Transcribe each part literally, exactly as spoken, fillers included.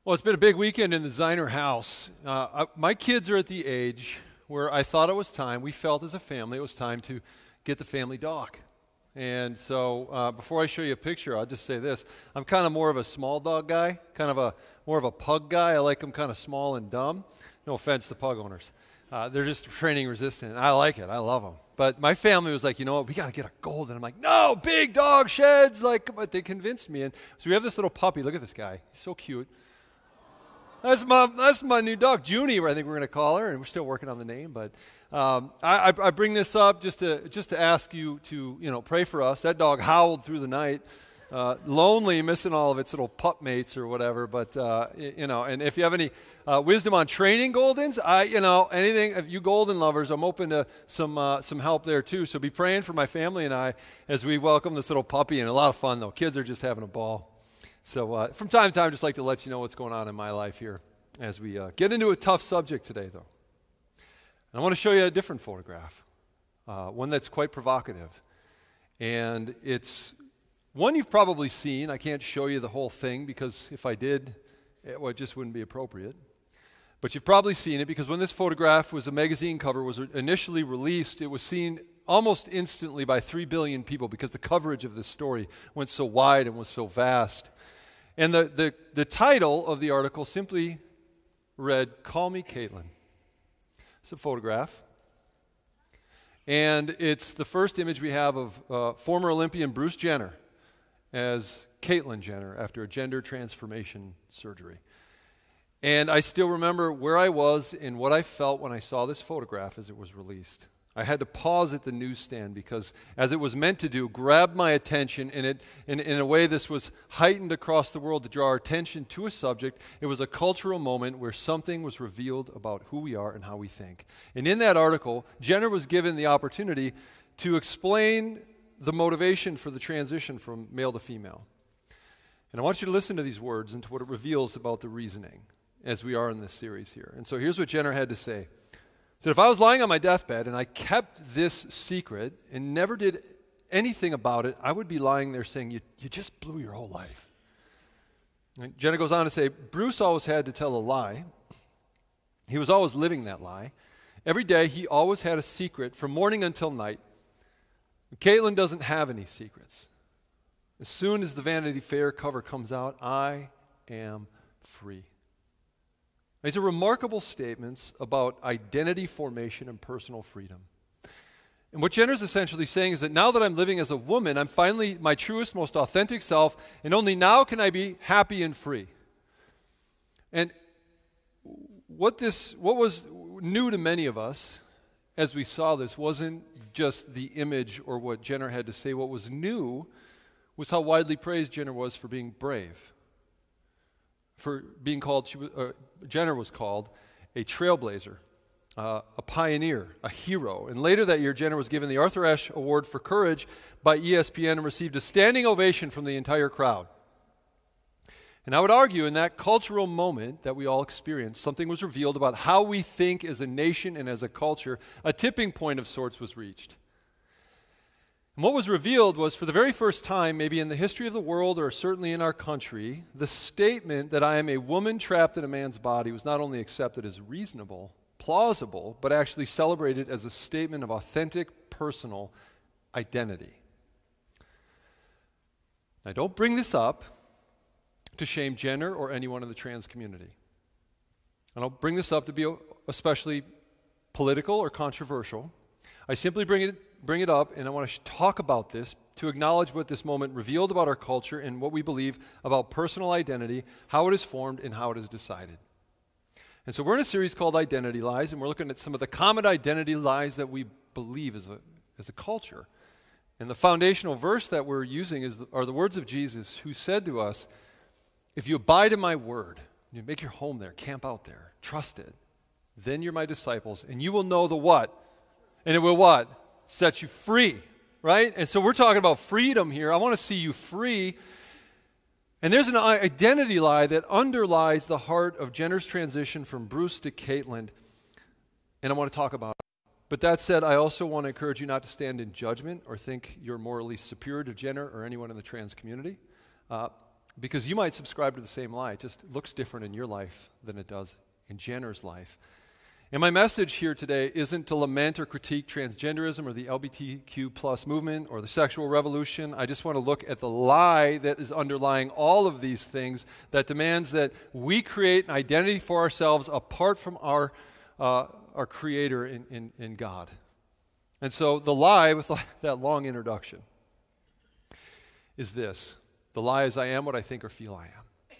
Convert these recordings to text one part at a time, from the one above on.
Well, it's been a big weekend in the Ziner house. Uh, I, my kids are at the age where I thought it was time, we felt as a family, it was time to get the family dog. And so uh, before I show you a picture, I'll just say this. I'm kind of more of a small dog guy, kind of a more of a pug guy. I like them kind of small and dumb. No offense to pug owners. Uh, they're just training resistant. I like it. I love them. But my family was like, you know what, we got to get a golden. I'm like, no, big dog sheds. Like, but they convinced me. And so we have this little puppy. Look at this guy. He's so cute. That's my that's my new dog, Junie. I think we're going to call her, and we're still working on the name. But um, I, I, I bring this up just to just to ask you to you know pray for us. That dog howled through the night, uh, lonely, missing all of its little pup mates or whatever. But uh, you know, and if you have any uh, wisdom on training Goldens, I you know anything. If you Golden lovers, I'm open to some uh, some help there too. So be praying for my family and I as we welcome this little puppy. And a lot of fun though. Kids are just having a ball. So uh, from time to time, just like to let you know what's going on in my life here as we uh, get into a tough subject today, though. And I want to show you a different photograph, uh, one that's quite provocative. And it's one you've probably seen. I can't show you the whole thing because if I did, it, well, it just wouldn't be appropriate. But you've probably seen it because when this photograph was a magazine cover, was initially released, it was seen almost instantly by three billion people because the coverage of this story went so wide and was so vast. And the, the, the title of the article simply read, "Call Me Caitlin." It's a photograph. And it's the first image we have of uh, former Olympian Bruce Jenner as Caitlyn Jenner after a gender transformation surgery. And I still remember where I was and what I felt when I saw this photograph as it was released. I had to pause at the newsstand because, as it was meant to do, grabbed my attention, and it, in, in a way this was heightened across the world to draw our attention to a subject. It was a cultural moment where something was revealed about who we are and how we think. And in that article, Jenner was given the opportunity to explain the motivation for the transition from male to female. And I want you to listen to these words and to what it reveals about the reasoning as we are in this series here. And so here's what Jenner had to say. He said, if I was lying on my deathbed and I kept this secret and never did anything about it, I would be lying there saying, you, you just blew your whole life. And Jenna goes on to say, Bruce always had to tell a lie. He was always living that lie. Every day he always had a secret from morning until night. Caitlin doesn't have any secrets. As soon as the Vanity Fair cover comes out, I am free. These are remarkable statements about identity formation and personal freedom. And what Jenner's essentially saying is that now that I'm living as a woman, I'm finally my truest, most authentic self, and only now can I be happy and free. And what this, what was new to many of us as we saw this wasn't just the image or what Jenner had to say. What was new was how widely praised Jenner was for being brave. For being called, she was, uh, Jenner was called a trailblazer, uh, a pioneer, a hero. And later that year, Jenner was given the Arthur Ashe Award for Courage by E S P N and received a standing ovation from the entire crowd. And I would argue in that cultural moment that we all experienced, something was revealed about how we think as a nation and as a culture. A tipping point of sorts was reached. And what was revealed was, for the very first time, maybe in the history of the world or certainly in our country, the statement that I am a woman trapped in a man's body was not only accepted as reasonable, plausible, but actually celebrated as a statement of authentic personal identity. Now, don't bring this up to shame Jenner or anyone in the trans community. I don't bring this up to be especially political or controversial. I simply bring it bring it up, and I want to talk about this to acknowledge what this moment revealed about our culture and what we believe about personal identity, how it is formed, and how it is decided. And so we're in a series called Identity Lies, and we're looking at some of the common identity lies that we believe as a, as a culture. And the foundational verse that we're using is the, are the words of Jesus, who said to us, if you abide in my word, you make your home there, camp out there, trust it, then you're my disciples, and you will know the what? And it will what? Set you free, right? And so we're talking about freedom here. I want to see you free. And there's an identity lie that underlies the heart of Jenner's transition from Bruce to Caitlin, and I want to talk about it. But that said, I also want to encourage you not to stand in judgment or think you're morally superior to Jenner or anyone in the trans community. Uh, because you might subscribe to the same lie. It just looks different in your life than it does in Jenner's life. And my message here today isn't to lament or critique transgenderism or the L G B T Q plus movement or the sexual revolution. I just want to look at the lie that is underlying all of these things that demands that we create an identity for ourselves apart from our, uh, our Creator in, in, in God. And so the lie, with that long introduction, is this. The lie is, I am what I think or feel I am.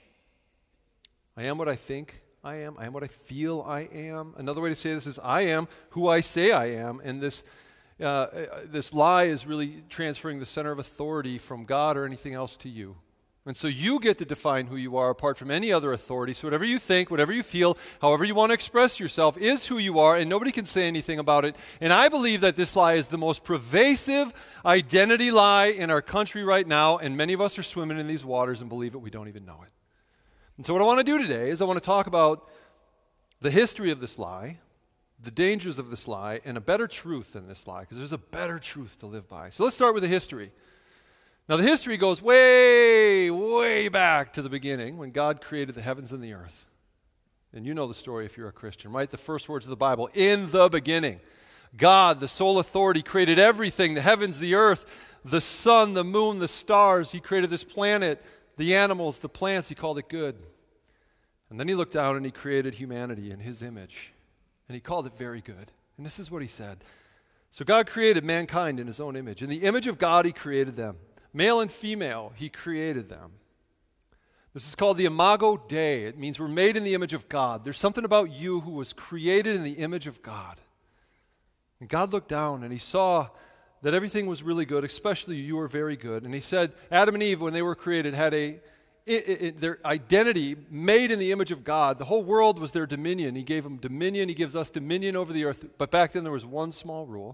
I am what I think I am. I am what I feel I am. Another way to say this is, I am who I say I am. And this, uh, this lie is really transferring the center of authority from God or anything else to you. And so you get to define who you are apart from any other authority. So whatever you think, whatever you feel, however you want to express yourself is who you are, and nobody can say anything about it. And I believe that this lie is the most pervasive identity lie in our country right now, and many of us are swimming in these waters and believe it, we don't even know it. And so what I want to do today is I want to talk about the history of this lie, the dangers of this lie, and a better truth than this lie, because there's a better truth to live by. So let's start with the history. Now the history goes way, way back to the beginning when God created the heavens and the earth. And you know the story if you're a Christian, right? The first words of the Bible, in the beginning. God, the sole authority, created everything, the heavens, the earth, the sun, the moon, the stars. He created this planet, the animals, the plants. He called it good. And then he looked down and he created humanity in his image. And he called it very good. And this is what he said. So God created mankind in his own image. In the image of God, he created them. Male and female, he created them. This is called the Imago Dei. It means we're made in the image of God. There's something about you who was created in the image of God. And God looked down and he saw that everything was really good, especially you were very good. And he said, Adam and Eve, when they were created, had a It, it, it, their identity made in the image of God. The whole world was their dominion. He gave them dominion. He gives us dominion over the earth. But back then there was one small rule.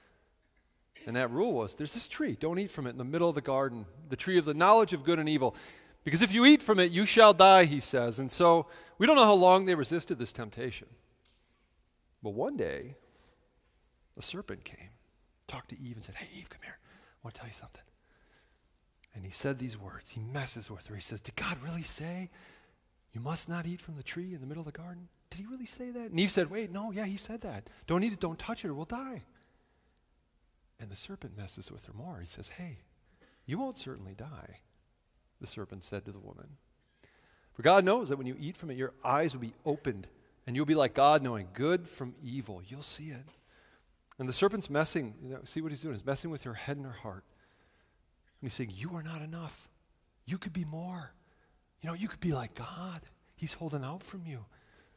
And that rule was, there's this tree. Don't eat from it in the middle of the garden. The tree of the knowledge of good and evil. Because if you eat from it, you shall die, he says. And so we don't know how long they resisted this temptation. But one day, the serpent came, talked to Eve and said, hey, Eve, come here. I want to tell you something. And he said these words. He messes with her. He says, did God really say you must not eat from the tree in the middle of the garden? Did he really say that? And Eve said, wait, no, yeah, he said that. Don't eat it, don't touch it, or we'll die. And the serpent messes with her more. He says, hey, you won't certainly die, the serpent said to the woman. For God knows that when you eat from it, your eyes will be opened, and you'll be like God, knowing good from evil. You'll see it. And the serpent's messing, you know, see what he's doing? He's messing with her head and her heart. And he's saying, you are not enough. You could be more. You know, you could be like God. He's holding out from you.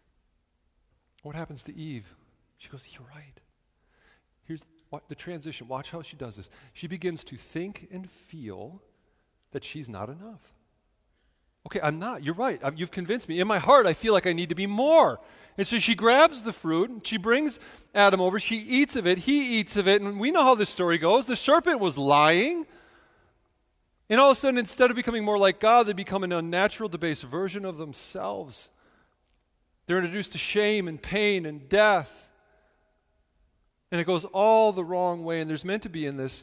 What happens to Eve? She goes, you're right. Here's what, the transition. Watch how she does this. She begins to think and feel that she's not enough. Okay, I'm not. You're right. I've, you've convinced me. In my heart, I feel like I need to be more. And so she grabs the fruit, and she brings Adam over. She eats of it. He eats of it. And we know how this story goes. The serpent was lying. And all of a sudden, instead of becoming more like God, they become an unnatural, debased version of themselves. They're introduced to shame and pain and death. And it goes all the wrong way. And there's meant to be in this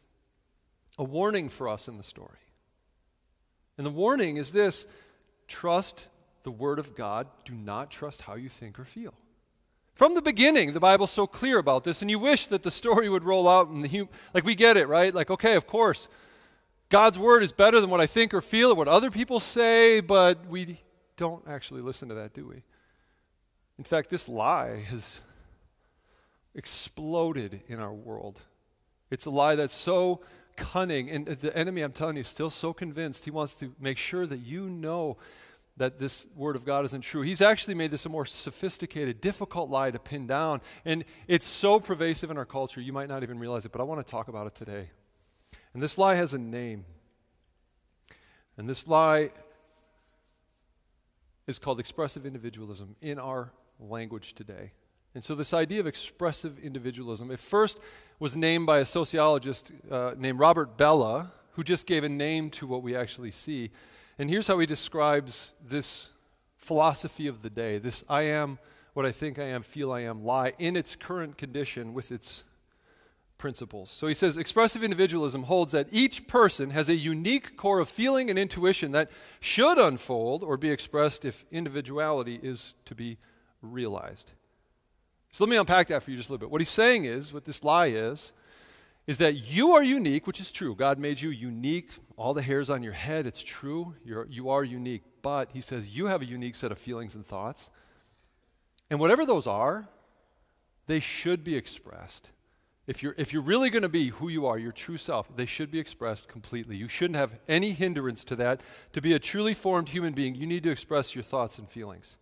a warning for us in the story. And the warning is this: trust the Word of God. Do not trust how you think or feel. From the beginning, the Bible's so clear about this, and you wish that the story would roll out, and the hum- like we get it, right? Like, okay, of course, God's Word is better than what I think or feel or what other people say, but we don't actually listen to that, do we? In fact, this lie has exploded in our world. It's a lie that's so cunning, and the enemy, I'm telling you, is still so convinced. He wants to make sure that you know that this Word of God isn't true. He's actually made this a more sophisticated, difficult lie to pin down, and it's so pervasive in our culture, you might not even realize it, but I want to talk about it today. And this lie has a name. And this lie is called expressive individualism in our language today. And so this idea of expressive individualism, at first was named by a sociologist uh, named Robert Bellah, who just gave a name to what we actually see. And here's how he describes this philosophy of the day, this I am what I think I am, feel I am lie, in its current condition with its principles. So he says expressive individualism holds that each person has a unique core of feeling and intuition that should unfold or be expressed if individuality is to be realized. So let me unpack that for you just a little bit. What he's saying is, what this lie is, is that you are unique, which is true. God made you unique. All the hairs on your head, it's true. You're, you are unique. But he says you have a unique set of feelings and thoughts. And whatever those are, they should be expressed. If you're, if you're really going to be who you are, your true self, they should be expressed completely. You shouldn't have any hindrance to that. To be a truly formed human being, you need to express your thoughts and feelings.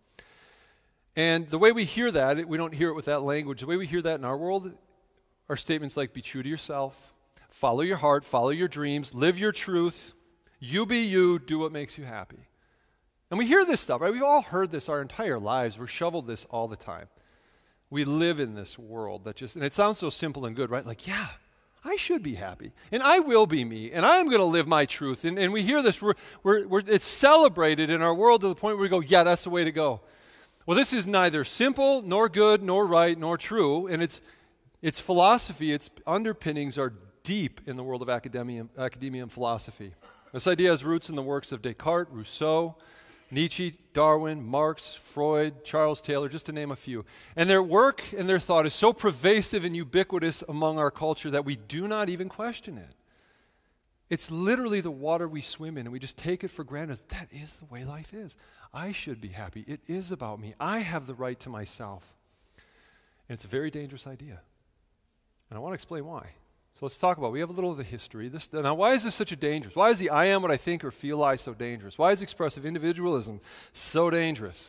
And the way we hear that, we don't hear it with that language. The way we hear that in our world are statements like, be true to yourself, follow your heart, follow your dreams, live your truth, you be you, do what makes you happy. And we hear this stuff, right? We've all heard this our entire lives. We're shoveled this all the time. We live in this world that just, and it sounds so simple and good, right? Like, yeah, I should be happy, and I will be me, and I'm going to live my truth. And, and we hear this, we're, we're, we're, it's celebrated in our world to the point where we go, yeah, that's the way to go. Well, this is neither simple, nor good, nor right, nor true, and it's, its philosophy, its underpinnings are deep in the world of academia, academia and philosophy. This idea has roots in the works of Descartes, Rousseau, Nietzsche, Darwin, Marx, Freud, Charles Taylor, just to name a few. And their work and their thought is so pervasive and ubiquitous among our culture that we do not even question it. It's literally the water we swim in, and we just take it for granted. That is the way life is. I should be happy. It is about me. I have the right to myself. And it's a very dangerous idea. And I want to explain why. So let's talk about it. We have a little of the history. This, now, why is this such a dangerous? Why is the I am what I think or feel lie so dangerous? Why is expressive individualism so dangerous?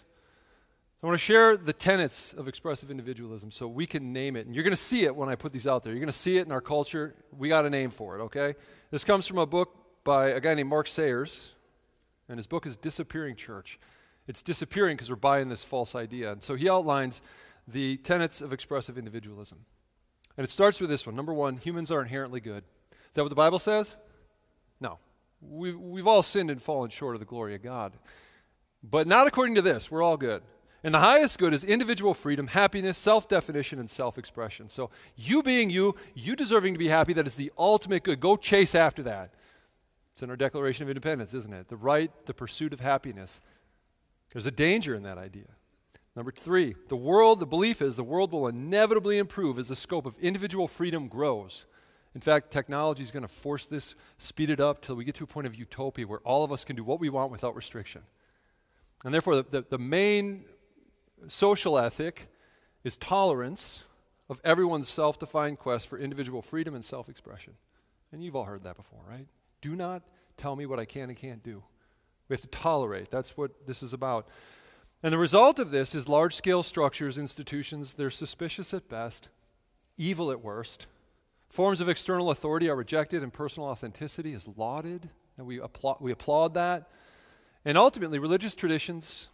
I want to share the tenets of expressive individualism so we can name it. And you're going to see it when I put these out there. You're going to see it in our culture. We got a name for it, okay? This comes from a book by a guy named Mark Sayers, and his book is Disappearing Church. It's disappearing because we're buying this false idea. And so he outlines the tenets of expressive individualism. And it starts with this one. Number one, humans are inherently good. Is that what the Bible says? No. We've, we've all sinned and fallen short of the glory of God. But not according to this. We're all good. And the highest good is individual freedom, happiness, self-definition, and self-expression. So you being you, you deserving to be happy, that is the ultimate good. Go chase after that. It's in our Declaration of Independence, isn't it? The right, the pursuit of happiness. There's a danger in that idea. Number three, the world, the belief is the world will inevitably improve as the scope of individual freedom grows. In fact, technology is going to force this, speed it up till we get to a point of utopia where all of us can do what we want without restriction. And therefore, the, the, the main social ethic is tolerance of everyone's self-defined quest for individual freedom and self-expression. And you've all heard that before, right? Do not tell me what I can and can't do. We have to tolerate. That's what this is about. And the result of this is large-scale structures, institutions, they're suspicious at best, evil at worst. Forms of external authority are rejected and personal authenticity is lauded, and we applaud, we applaud that. And ultimately, religious traditions,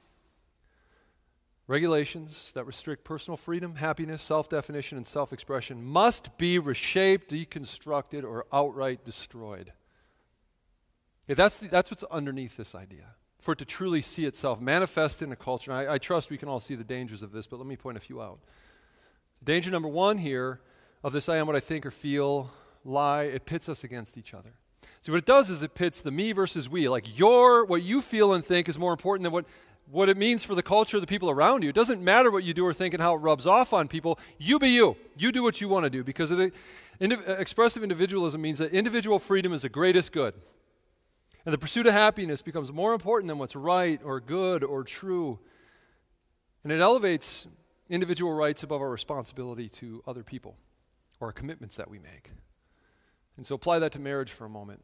regulations that restrict personal freedom, happiness, self-definition, and self-expression must be reshaped, deconstructed, or outright destroyed. Okay, that's, the, that's what's underneath this idea. For it to truly see itself manifest in a culture. And I, I trust we can all see the dangers of this, but let me point a few out. Danger number one here of this I am what I think or feel lie, it pits us against each other. See, what it does is it pits the me versus we. Like your, what you feel and think is more important than what, what it means for the culture of the people around you. It doesn't matter what you do or think and how it rubs off on people. You be you. You do what you want to do, because it, indiv- expressive individualism means that individual freedom is the greatest good. And the pursuit of happiness becomes more important than what's right or good or true. And it elevates individual rights above our responsibility to other people or our commitments that we make. And so apply that to marriage for a moment.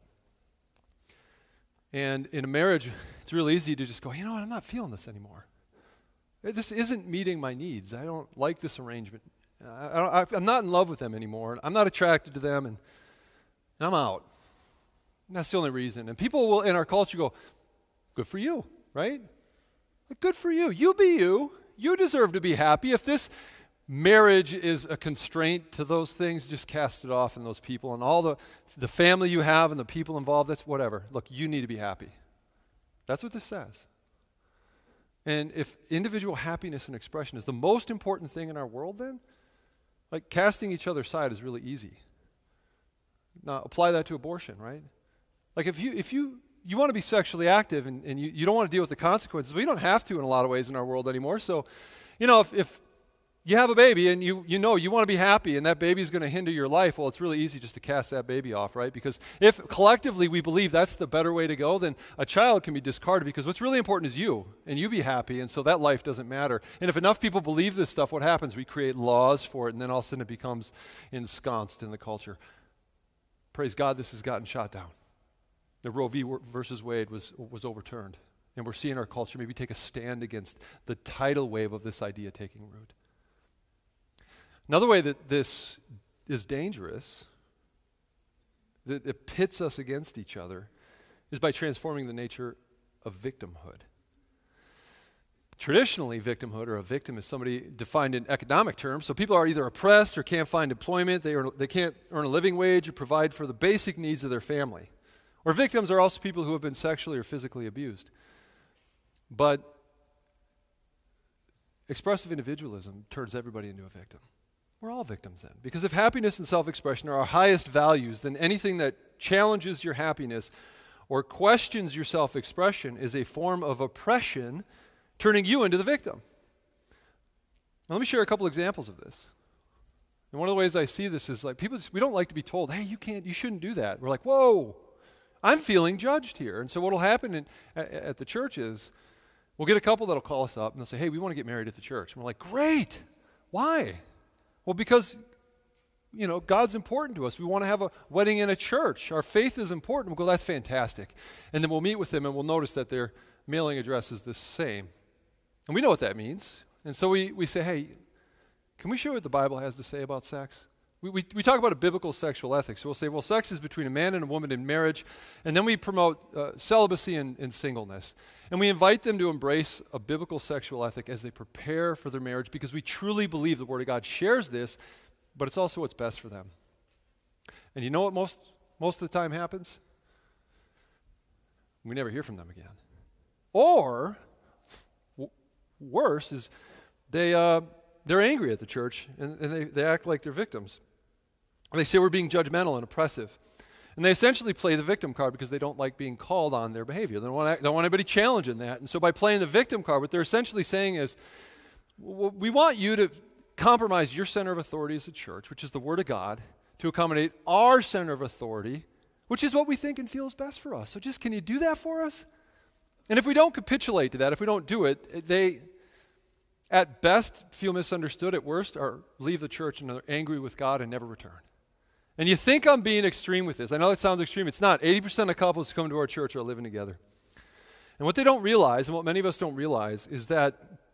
And in a marriage, it's really easy to just go, you know what, I'm not feeling this anymore. This isn't meeting my needs. I don't like this arrangement. I, I, I'm not in love with them anymore. I'm not attracted to them, and, and I'm out. And that's the only reason. And people will, in our culture, go, good for you, right? Like, good for you. You be you. You deserve to be happy. If this marriage is a constraint to those things, just cast it off on those people. And all the, the family you have and the people involved, that's whatever. Look, you need to be happy. That's what this says. And if individual happiness and expression is the most important thing in our world, then, like, casting each other aside is really easy. Now, apply that to abortion, right? Like if you if you you want to be sexually active and, and you, you don't want to deal with the consequences, but you don't have to in a lot of ways in our world anymore. So, you know, if, if you have a baby and you you know you want to be happy and that baby is going to hinder your life, well, it's really easy just to cast that baby off, right? Because if collectively we believe that's the better way to go, then a child can be discarded because what's really important is you and you be happy, and so that life doesn't matter. And if enough people believe this stuff, what happens? We create laws for it, and then all of a sudden it becomes ensconced in the culture. Praise God, this has gotten shot down. The Roe v. versus Wade was, was overturned. And we're seeing our culture maybe take a stand against the tidal wave of this idea taking root. Another way that this is dangerous, that it pits us against each other, is by transforming the nature of victimhood. Traditionally, victimhood or a victim is somebody defined in economic terms. So people are either oppressed or can't find employment, they, earn, they can't earn a living wage or provide for the basic needs of their family. Or victims are also people who have been sexually or physically abused. But expressive individualism turns everybody into a victim. We're all victims then. Because if happiness and self-expression are our highest values, then anything that challenges your happiness or questions your self-expression is a form of oppression, turning you into the victim. Now, let me share a couple examples of this. And one of the ways I see this is like people, just, we don't like to be told, hey, you can't, you shouldn't do that. We're like, whoa, I'm feeling judged here. And so what will happen in, at, at the church is we'll get a couple that'll call us up and they'll say, hey, we want to get married at the church. And we're like, great. Why? Well, because, you know, God's important to us. We want to have a wedding in a church. Our faith is important. We'll go, that's fantastic. And then we'll meet with them and we'll notice that their mailing address is the same. And we know what that means. And so we, we say, hey, can we show what the Bible has to say about sex? We, we, we talk about a biblical sexual ethic. So we'll say, well, sex is between a man and a woman in marriage. And then we promote uh, celibacy and, and singleness. And we invite them to embrace a biblical sexual ethic as they prepare for their marriage because we truly believe the Word of God shares this, but it's also what's best for them. And you know what most, most of the time happens? We never hear from them again. Or, w- worse, is they, uh, they're angry at the church and, and they, they act like they're victims. They say we're being judgmental and oppressive. And they essentially play the victim card because they don't like being called on their behavior. They don't want, don't want anybody challenging that. And so by playing the victim card, what they're essentially saying is, we want you to compromise your center of authority as a church, which is the Word of God, to accommodate our center of authority, which is what we think and feel is best for us. So just, can you do that for us? And if we don't capitulate to that, if we don't do it, they, at best, feel misunderstood. At worst, are leave the church and are angry with God and never return. And you think I'm being extreme with this. I know that sounds extreme. It's not. eighty percent of couples who come to our church are living together. And what they don't realize, and what many of us don't realize, is that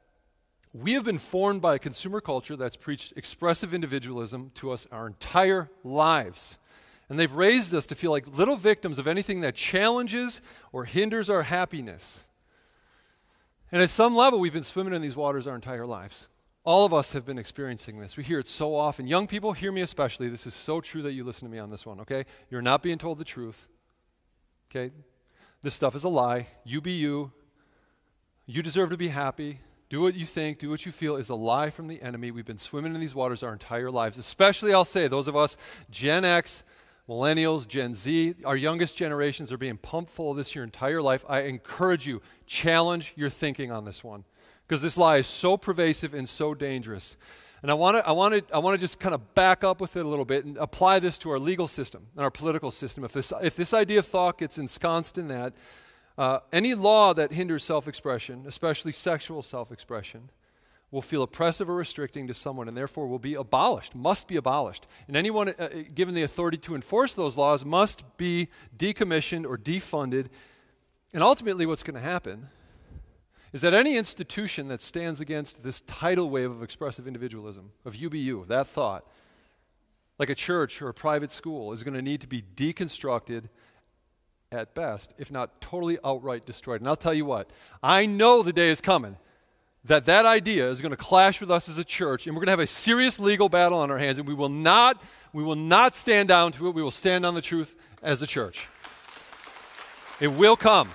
we have been formed by a consumer culture that's preached expressive individualism to us our entire lives. And they've raised us to feel like little victims of anything that challenges or hinders our happiness. And at some level, we've been swimming in these waters our entire lives. All of us have been experiencing this. We hear it so often. Young people, hear me especially. This is so true that you listen to me on this one, okay? You're not being told the truth, okay? This stuff is a lie. You be you. You deserve to be happy. Do what you think, do what you feel is a lie from the enemy. We've been swimming in these waters our entire lives, especially, I'll say, those of us, Gen X, Millennials, Gen Z, our youngest generations are being pumped full of this your entire life. I encourage you, challenge your thinking on this one. Because this lie is so pervasive and so dangerous. And I want to I want to I want to just kind of back up with it a little bit and apply this to our legal system and our political system. If this if this idea of thought gets ensconced in that, uh, any law that hinders self-expression, especially sexual self-expression, will feel oppressive or restricting to someone and therefore will be abolished, must be abolished. And anyone uh, given the authority to enforce those laws must be decommissioned or defunded. And ultimately what's going to happen is that any institution that stands against this tidal wave of expressive individualism, of you be you, of that thought, like a church or a private school, is going to need to be deconstructed at best, if not totally outright destroyed. And I'll tell you what, I know the day is coming that that idea is going to clash with us as a church, and we're going to have a serious legal battle on our hands, and we will not, we will not stand down to it. We will stand on the truth as a church. It will come.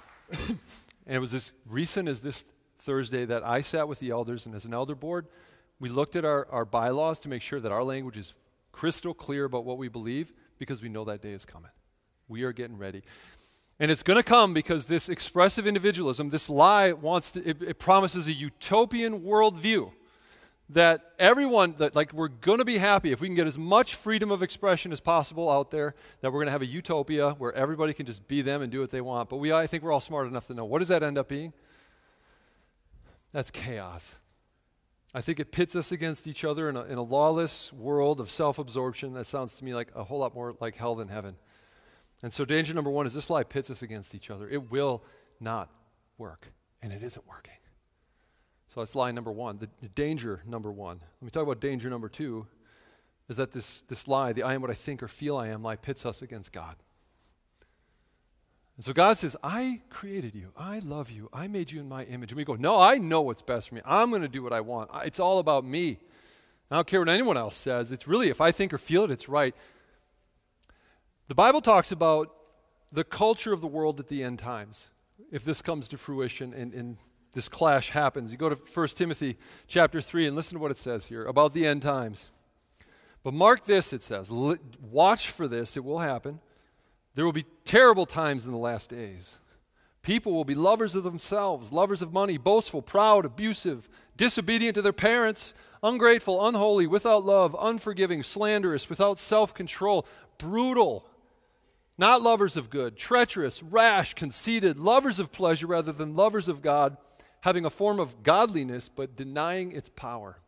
And it was as recent as this Thursday that I sat with the elders, and as an elder board, We looked at our, our bylaws to make sure that our language is crystal clear about what we believe because we know that day is coming. We are getting ready. And it's going to come because this expressive individualism, this lie wants to, it, it promises a utopian worldview that everyone, that like we're going to be happy if we can get as much freedom of expression as possible out there, that we're going to have a utopia where everybody can just be them and do what they want. But we, I think we're all smart enough to know, what does that end up being? That's chaos. I think it pits us against each other in a, in a lawless world of self-absorption. That sounds to me like a whole lot more like hell than heaven. And so danger number one is this lie pits us against each other. It will not work, and it isn't working. So that's lie number one, the, the danger number one. Let me talk about danger number two, is that this, this lie, the I am what I think or feel I am lie, pits us against God. And so God says, I created you. I love you. I made you in my image. And we go, no, I know what's best for me. I'm going to do what I want. I, it's all about me. I don't care what anyone else says. It's really, if I think or feel it, it's right. The Bible talks about the culture of the world at the end times. If this comes to fruition and, and this clash happens. You go to First Timothy chapter three and listen to what it says here about the end times. But mark this, it says, watch for this, it will happen. There will be terrible times in the last days. People will be lovers of themselves, lovers of money, boastful, proud, abusive, disobedient to their parents, ungrateful, unholy, without love, unforgiving, slanderous, without self-control, brutal, not lovers of good, treacherous, rash, conceited, lovers of pleasure rather than lovers of God, having a form of godliness but denying its power.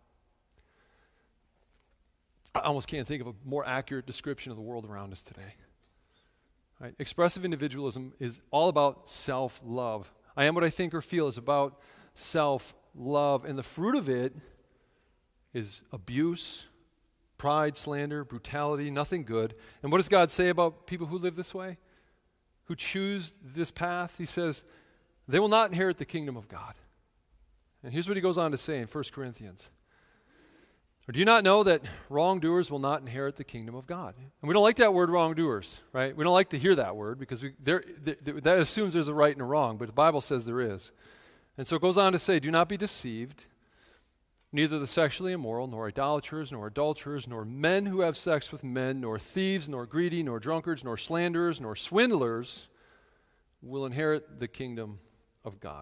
I almost can't think of a more accurate description of the world around us today. Right? Expressive individualism is all about self-love. I am what I think or feel is about self-love, and the fruit of it is abuse, pride, slander, brutality, nothing good. And what does God say about people who live this way, who choose this path? He says, they will not inherit the kingdom of God. And here's what he goes on to say in First Corinthians. Or do you not know that wrongdoers will not inherit the kingdom of God? And we don't like that word wrongdoers, right? We don't like to hear that word because we, there, th- th- that assumes there's a right and a wrong, but the Bible says there is. And so it goes on to say, do not be deceived. Neither the sexually immoral, nor idolaters, nor adulterers, nor men who have sex with men, nor thieves, nor greedy, nor drunkards, nor slanderers, nor swindlers will inherit the kingdom of God.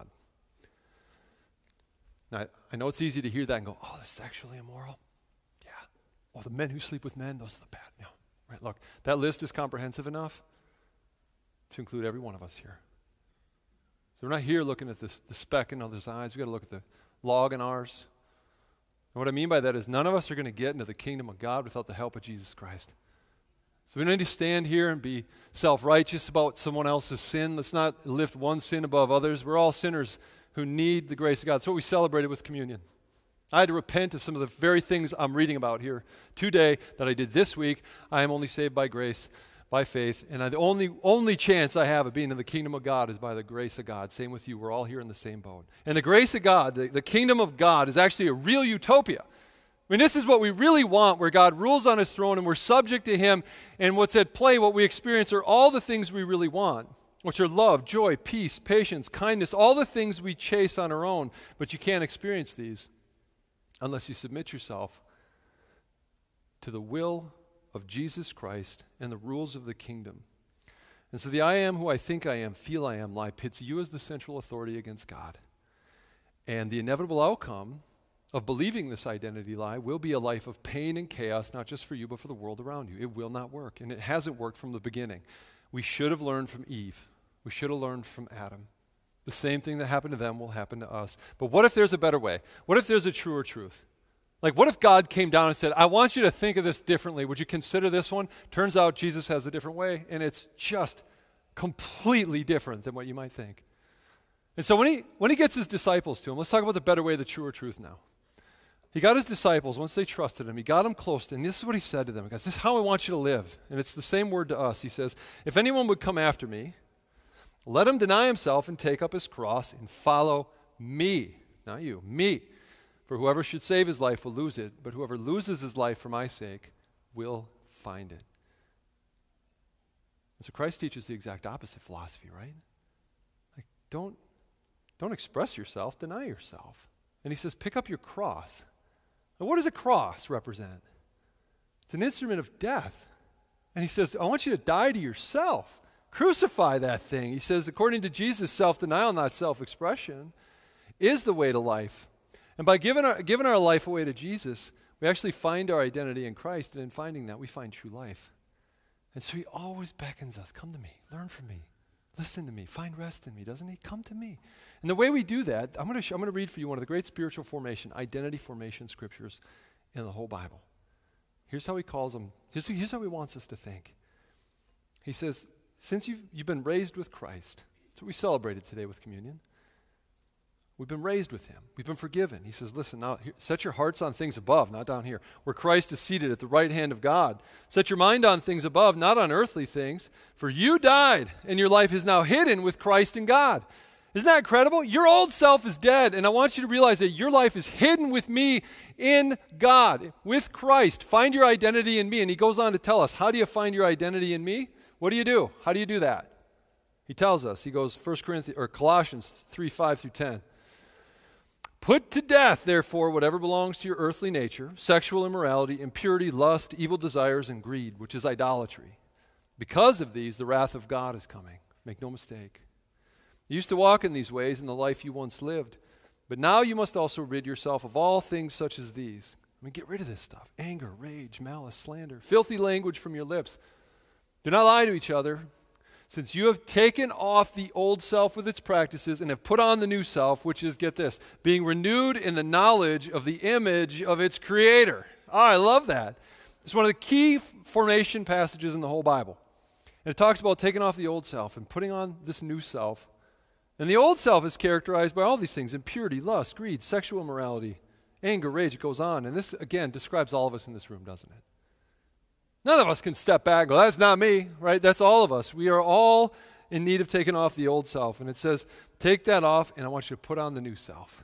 Now, I know it's easy to hear that and go, oh, the sexually immoral? Yeah. Oh, the men who sleep with men, those are the bad. No. Right, look, that list is comprehensive enough to include every one of us here. So we're not here looking at this, the speck in others' eyes. We've got to look at the log in ours. And what I mean by that is none of us are going to get into the kingdom of God without the help of Jesus Christ. So we don't need to stand here and be self-righteous about someone else's sin. Let's not lift one sin above others. We're all sinners who need the grace of God. That's what we celebrated with communion. I had to repent of some of the very things I'm reading about here today that I did this week. I am only saved by grace, by faith, and I, the only, only chance I have of being in the kingdom of God is by the grace of God. Same with you. We're all here in the same boat. And the grace of God, the, the kingdom of God, is actually a real utopia. I mean, this is what we really want, where God rules on his throne and we're subject to him, and what's at play, what we experience, are all the things we really want, which are love, joy, peace, patience, kindness, all the things we chase on our own, but you can't experience these unless you submit yourself to the will of Jesus Christ and the rules of the kingdom. And so the I am who I think I am, feel I am lie pits you as the central authority against God. And the inevitable outcome of believing this identity lie will be a life of pain and chaos, not just for you, but for the world around you. It will not work, and it hasn't worked from the beginning. We should have learned from Eve. We should have learned from Adam. The same thing that happened to them will happen to us. But what if there's a better way? What if there's a truer truth? Like, what if God came down and said, I want you to think of this differently. Would you consider this one? Turns out Jesus has a different way, and it's just completely different than what you might think. And so when he, when he gets his disciples to him, let's talk about the better way, the truer truth now. He got his disciples, once they trusted him, he got them close to him. This is what he said to them. He goes, this is how I want you to live. And it's the same word to us. He says, if anyone would come after me, let him deny himself and take up his cross and follow me. Not you, me. For whoever should save his life will lose it, but whoever loses his life for my sake will find it. And so Christ teaches the exact opposite philosophy, right? Like, don't, don't express yourself, deny yourself. And he says, pick up your cross. Now, what does a cross represent? It's an instrument of death. And he says, I want you to die to yourself. Crucify that thing. He says, according to Jesus, self-denial, not self-expression, is the way to life. And by giving our, giving our life away to Jesus, we actually find our identity in Christ, and in finding that, we find true life. And so he always beckons us, come to me, learn from me, listen to me, find rest in me, doesn't he? Come to me. And the way we do that, I'm going to I'm going to read for you one of the great spiritual formation, identity formation scriptures in the whole Bible. Here's how he calls them. Here's, here's how he wants us to think. He says, since you've, you've been raised with Christ, that's what we celebrated today with communion. We've been raised with him. We've been forgiven. He says, listen, now here, set your hearts on things above, not down here, where Christ is seated at the right hand of God. Set your mind on things above, not on earthly things, for you died, and your life is now hidden with Christ in God. Isn't that incredible? Your old self is dead, and I want you to realize that your life is hidden with me in God, with Christ. Find your identity in me. And he goes on to tell us, how do you find your identity in me? What do you do? How do you do that? He tells us, he goes First Corinthians or Colossians three, five through ten. Put to death, therefore, whatever belongs to your earthly nature, sexual immorality, impurity, lust, evil desires, and greed, which is idolatry. Because of these, the wrath of God is coming. Make no mistake. You used to walk in these ways in the life you once lived, but now you must also rid yourself of all things such as these. I mean, get rid of this stuff. Anger, rage, malice, slander, filthy language from your lips. Do not lie to each other, since you have taken off the old self with its practices and have put on the new self, which is, get this, being renewed in the knowledge of the image of its creator. Oh, I love that. It's one of the key formation passages in the whole Bible. And it talks about taking off the old self and putting on this new self. And the old self is characterized by all these things: impurity, lust, greed, sexual immorality, anger, rage. It goes on. And this, again, describes all of us in this room, doesn't it? None of us can step back and go, that's not me, right? That's all of us. We are all in need of taking off the old self. And it says, take that off, and I want you to put on the new self.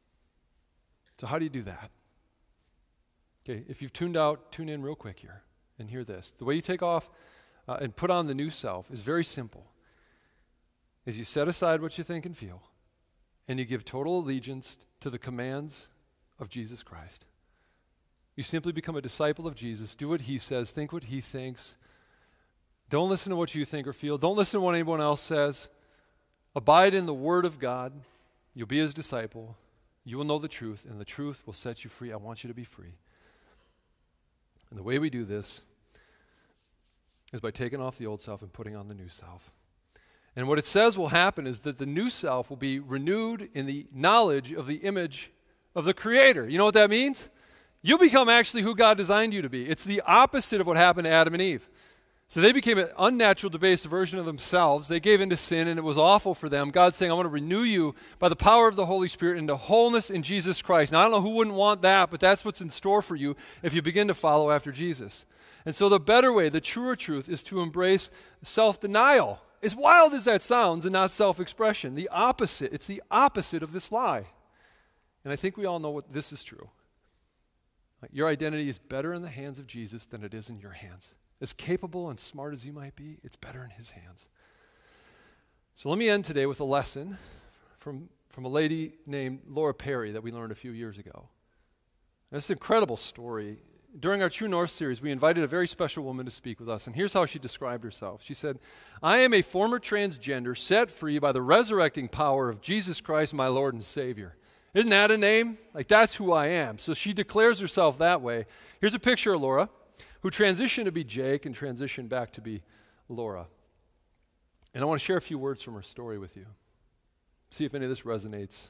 So how do you do that? Okay, if you've tuned out, tune in real quick here and hear this. The way you take off uh, and put on the new self is very simple. Is you set aside what you think and feel, and you give total allegiance to the commands of Jesus Christ. You simply become a disciple of Jesus. Do what he says. Think what he thinks. Don't listen to what you think or feel. Don't listen to what anyone else says. Abide in the word of God. You'll be his disciple. You will know the truth, and the truth will set you free. I want you to be free. And the way we do this is by taking off the old self and putting on the new self. And what it says will happen is that the new self will be renewed in the knowledge of the image of the Creator. You know what that means? You become actually who God designed you to be. It's the opposite of what happened to Adam and Eve. So they became an unnatural, debased version of themselves. They gave into sin, and it was awful for them. God's saying, I want to renew you by the power of the Holy Spirit into wholeness in Jesus Christ. Now, I don't know who wouldn't want that, but that's what's in store for you if you begin to follow after Jesus. And so the better way, the truer truth, is to embrace self-denial. As wild as that sounds, and not self-expression. The opposite. It's the opposite of this lie. And I think we all know what this is true. Your identity is better in the hands of Jesus than it is in your hands. As capable and smart as you might be, it's better in his hands. So let me end today with a lesson from, from a lady named Laura Perry that we learned a few years ago. And it's an incredible story. During our True North series, we invited a very special woman to speak with us, and here's how she described herself. She said, I am a former transgender set free by the resurrecting power of Jesus Christ, my Lord and Savior. Isn't that a name? Like, that's who I am. So she declares herself that way. Here's a picture of Laura, who transitioned to be Jake and transitioned back to be Laura. And I want to share a few words from her story with you. See if any of this resonates.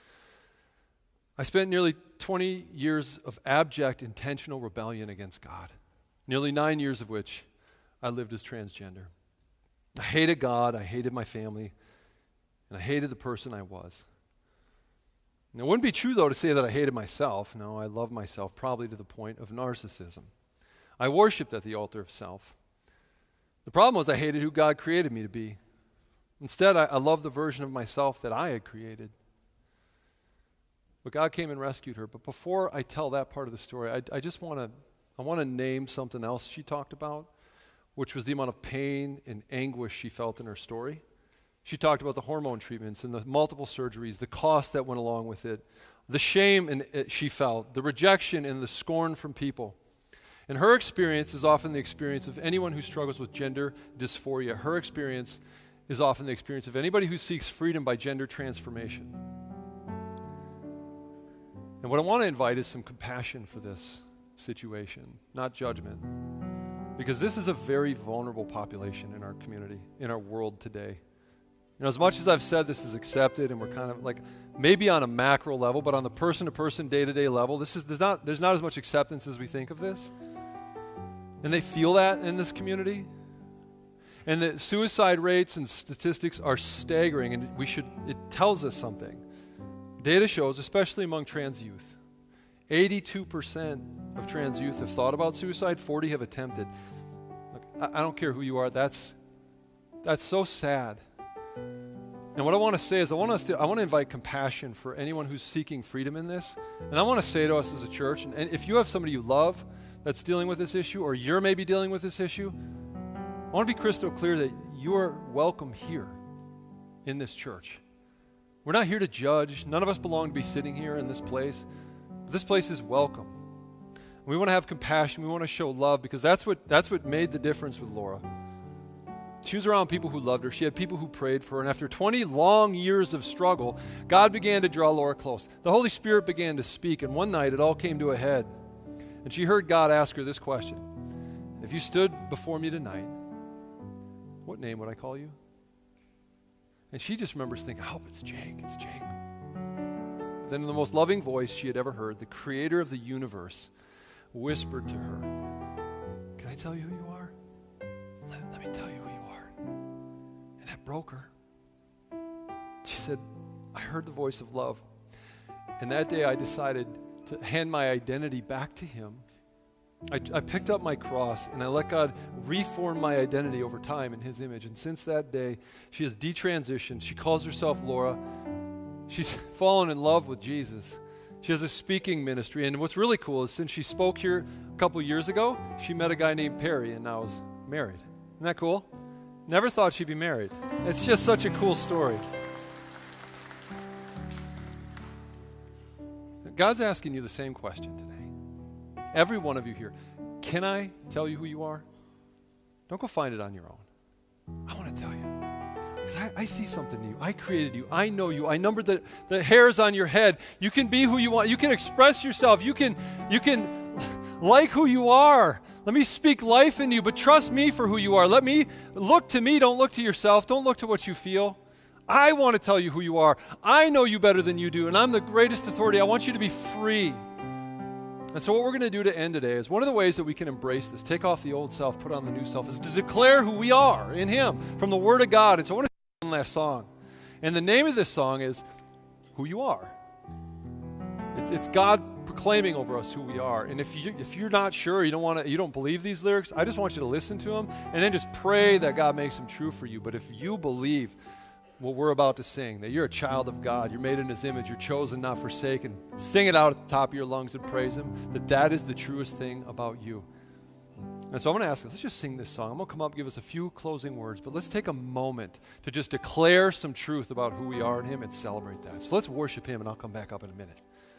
I spent nearly twenty years of abject, intentional rebellion against God, nearly nine years of which I lived as transgender. I hated God, I hated my family, and I hated the person I was. It wouldn't be true, though, to say that I hated myself. No, I loved myself, probably to the point of narcissism. I worshipped at the altar of self. The problem was I hated who God created me to be. Instead, I, I loved the version of myself that I had created. But God came and rescued her. But before I tell that part of the story, I, I just want to I want to name something else she talked about, which was the amount of pain and anguish she felt in her story. She talked about the hormone treatments and the multiple surgeries, the cost that went along with it, the shame in it she felt, the rejection and the scorn from people. And her experience is often the experience of anyone who struggles with gender dysphoria. Her experience is often the experience of anybody who seeks freedom by gender transformation. And what I want to invite is some compassion for this situation, not judgment. Because this is a very vulnerable population in our community, in our world today. You know, as much as I've said this is accepted and we're kind of like, maybe on a macro level, but on the person-to-person, day-to-day level, this is there's not there's not as much acceptance as we think of this. And they feel that in this community. And the suicide rates and statistics are staggering, and we should it tells us something. Data shows, especially among trans youth, eighty-two percent of trans youth have thought about suicide, forty have attempted. Look, I, I don't care who you are, that's that's so sad. And what I want to say is I want us to I want to invite compassion for anyone who's seeking freedom in this. And I want to say to us as a church, and, and if you have somebody you love that's dealing with this issue, or you're maybe dealing with this issue, I want to be crystal clear that you are welcome here in this church. We're not here to judge. None of us belong to be sitting here in this place. But this place is welcome. We want to have compassion. We want to show love, because that's what that's what made the difference with Laura. She was around people who loved her. She had people who prayed for her. And after twenty long years of struggle, God began to draw Laura close. The Holy Spirit began to speak. And one night, it all came to a head. And she heard God ask her this question: if you stood before me tonight, what name would I call you? And she just remembers thinking, I hope it's Jake. It's Jake. But then in the most loving voice she had ever heard, the creator of the universe whispered to her, can I tell you who you are? Let, let me tell you who you are. And that broke her. She said, I heard the voice of love. And that day I decided to hand my identity back to him. I, I picked up my cross and I let God reform my identity over time in his image. And since that day, she has detransitioned. She calls herself Laura. She's fallen in love with Jesus. She has a speaking ministry. And what's really cool is since she spoke here a couple years ago, she met a guy named Perry and now is married. Isn't that cool? Never thought she'd be married. It's just such a cool story. God's asking you the same question today. Every one of you here, can I tell you who you are? Don't go find it on your own. I want to tell you. Because I, I see something in you. I created you. I know you. I numbered the, the hairs on your head. You can be who you want. You can express yourself. You can, you can like who you are. Let me speak life in you, but trust me for who you are. Let me look to me. Don't look to yourself. Don't look to what you feel. I want to tell you who you are. I know you better than you do, and I'm the greatest authority. I want you to be free. And so what we're going to do to end today is one of the ways that we can embrace this, take off the old self, put on the new self, is to declare who we are in him from the Word of God. And so I want to sing one last song. And the name of this song is Who You Are. It's, it's God proclaiming over us who we are. And if, you, if you're not sure, you don't, want to, you don't believe these lyrics, I just want you to listen to them and then just pray that God makes them true for you. But if you believe what we're about to sing, that you're a child of God, you're made in his image, you're chosen, not forsaken, sing it out at the top of your lungs and praise him, that that is the truest thing about you. And so I'm going to ask us, let's just sing this song. I'm going to come up and give us a few closing words, but let's take a moment to just declare some truth about who we are in him and celebrate that. So let's worship him, and I'll come back up in a minute.